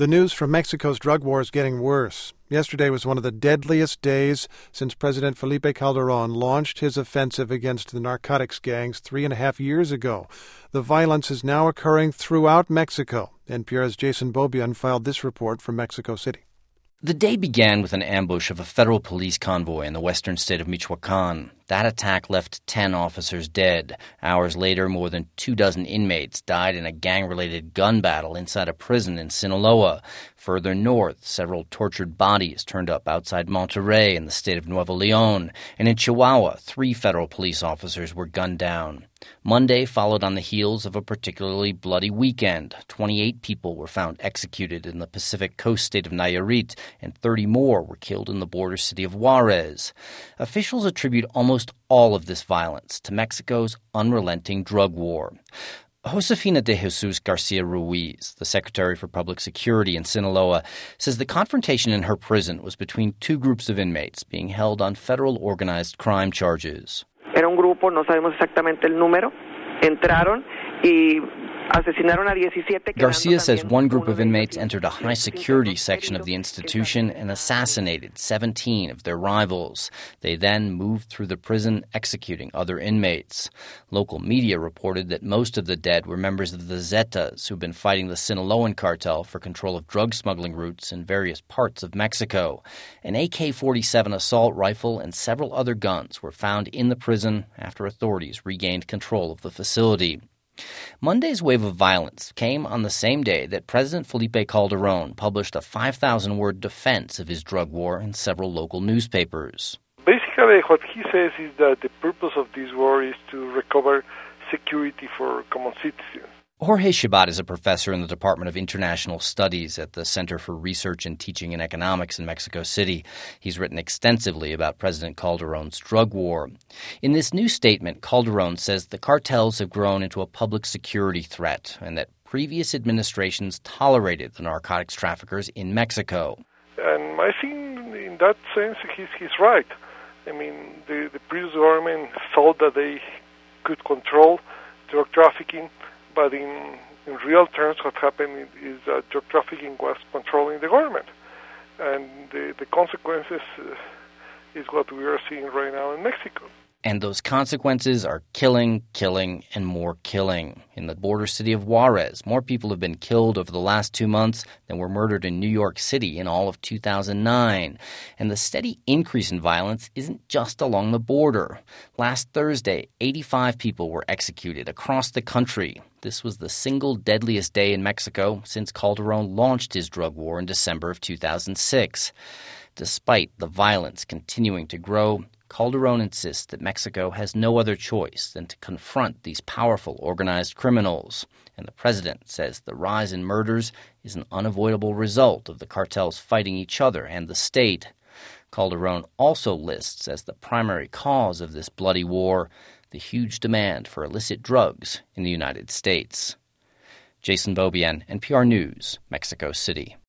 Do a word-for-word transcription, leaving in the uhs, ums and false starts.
The news from Mexico's drug war is getting worse. Yesterday was one of the deadliest days since President Felipe Calderón launched his offensive against the narcotics gangs three and a half years ago. The violence is now occurring throughout Mexico. N P R's Jason Beaubien filed this report from Mexico City. The day began with an ambush of a federal police convoy in the western state of Michoacán. That attack left ten officers dead. Hours later, more than two dozen inmates died in a gang-related gun battle inside a prison in Sinaloa. Further north, several tortured bodies turned up outside Monterrey in the state of Nuevo León. And in Chihuahua, three federal police officers were gunned down. Monday followed on the heels of a particularly bloody weekend. twenty-eight people were found executed in the Pacific Coast state of Nayarit, and thirty more were killed in the border city of Juarez. Officials attribute almost all of this violence to Mexico's unrelenting drug war. Josefina de Jesus Garcia Ruiz, the Secretary for Public Security in Sinaloa, says the confrontation in her prison was between two groups of inmates being held on federal organized crime charges. Era un grupo, no sabemos exactamente el número, entraron y asesinaron a diecisiete. Garcia says one group of inmates entered a high-security section of the institution and assassinated seventeen of their rivals. They then moved through the prison, executing other inmates. Local media reported that most of the dead were members of the Zetas, who've been fighting the Sinaloan cartel for control of drug smuggling routes in various parts of Mexico. An A K forty-seven assault rifle and several other guns were found in the prison after authorities regained control of the facility. Monday's wave of violence came on the same day that President Felipe Calderón published a five thousand word defense of his drug war in several local newspapers. Basically, what he says is that the purpose of this war is to recover security for common citizens. Jorge Shabat is a professor in the Department of International Studies at the Center for Research and Teaching in Economics in Mexico City. He's written extensively about President Calderón's drug war. In this new statement, Calderón says the cartels have grown into a public security threat and that previous administrations tolerated the narcotics traffickers in Mexico. And I think in that sense he's, he's right. I mean, the, the previous government thought that they could control drug trafficking, but in, in real terms, what happened is that drug trafficking was controlling the government. And the, the consequences uh, is what we are seeing right now in Mexico. And those consequences are killing, killing, and more killing. In the border city of Juarez, more people have been killed over the last two months than were murdered in New York City in all of two thousand nine. And the steady increase in violence isn't just along the border. Last Thursday, eighty-five people were executed across the country. This was the single deadliest day in Mexico since Calderón launched his drug war in December of two thousand six. Despite the violence continuing to grow, Calderón insists that Mexico has no other choice than to confront these powerful organized criminals. And the president says the rise in murders is an unavoidable result of the cartels fighting each other and the state. Calderón also lists as the primary cause of this bloody war the huge demand for illicit drugs in the United States. Jason Beaubien, N P R News, Mexico City.